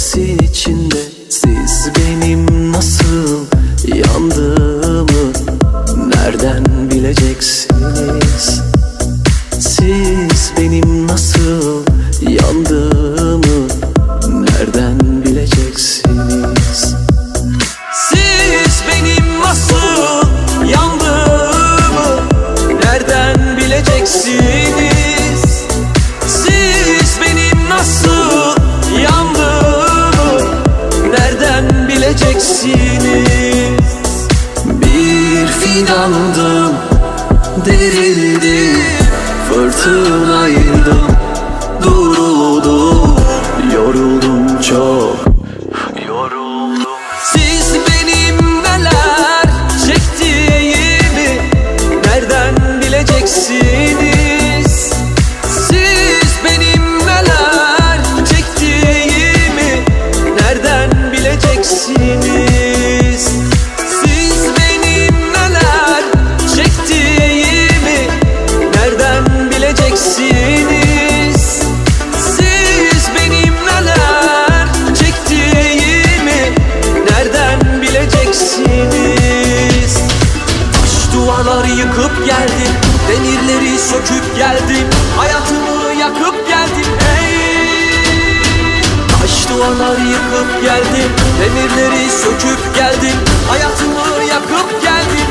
gölgesi içinde siz benim nasıl yandığımı nereden bileceksiniz? Siz benim nasıl yandığımı nereden bileceksiniz? Siz benim nasıl yandığımı nereden bileceksiniz? Siz benim nasıl yandığımı nereden bileceksiniz? Bir fidandım, derildim, fırtınaydım, duruldu, yoruldum çok, yoruldum. Siz benim neler çektiğimi nereden bileceksiniz? Siz benim neler çektiğimi nereden bileceksiniz? Siz benim neler çektiğimi nereden bileceksiniz? Siz benim neler çektiğimi nereden bileceksiniz? Taş duvarları yıkıp geldim, demirleri söküp geldim, hayatımı yakıp geldim. Hey! Taş duvarları yıkıp geldim, demirleri söküp geldim, hayatımı yakıp geldim.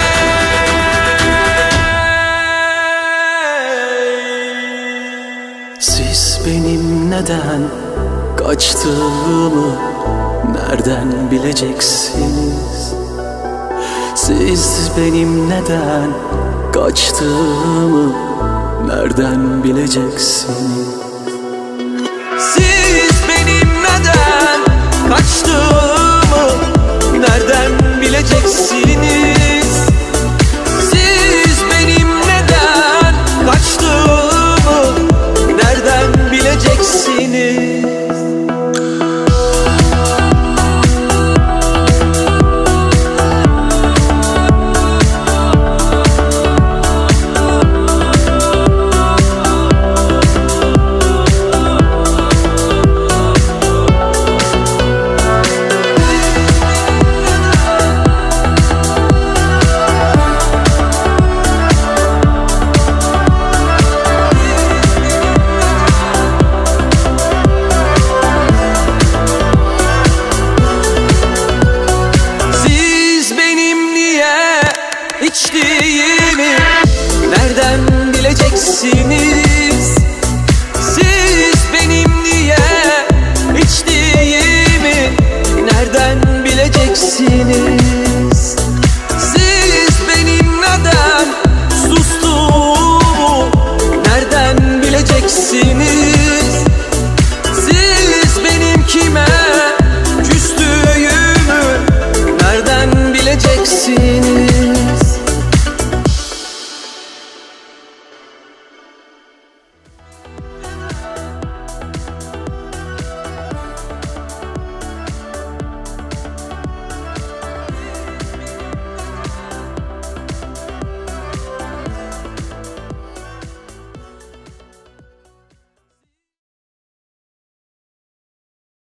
Siz benim neden kaçtığımı nereden bileceksiniz? Siz benim neden kaçtığımı nereden bileceksiniz?